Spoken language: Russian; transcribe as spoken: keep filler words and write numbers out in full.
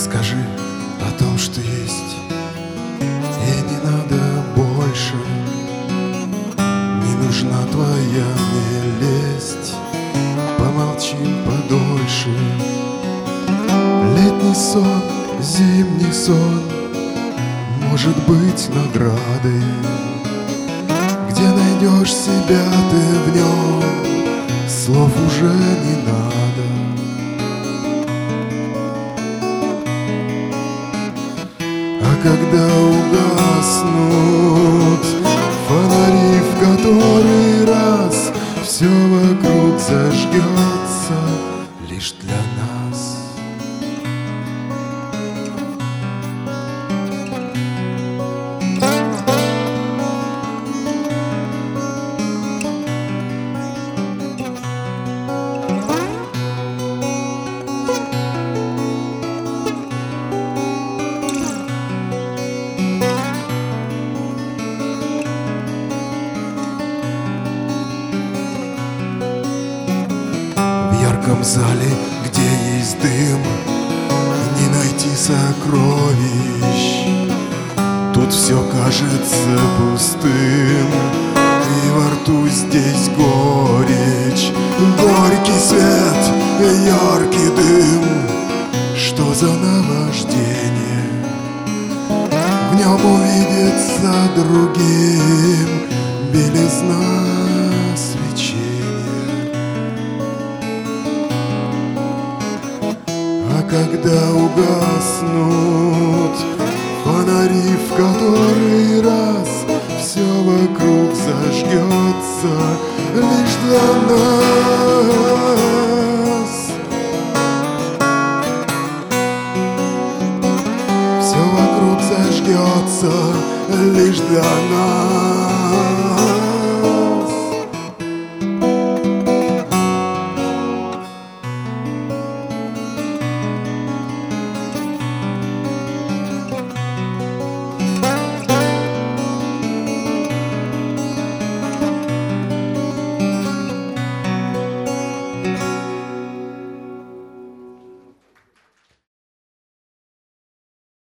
Расскажи о том, что есть, и не надо больше. Не нужна твоя нелесть, помолчим подольше. Летний сон, зимний сон может быть наградой. Где найдешь себя ты в нем, слов уже не надо. А когда угаснут фонари в который раз, все вокруг зажгется лишь для нас. В ярком зале, где есть дым, не найти сокровищ. Тут все кажется пустым, и во рту здесь горечь. Горький свет, яркий дым, что за наваждение? В нем увидится другим белизна свечения. А когда угаснут фонари в который раз, все вокруг зажгется лишь для нас.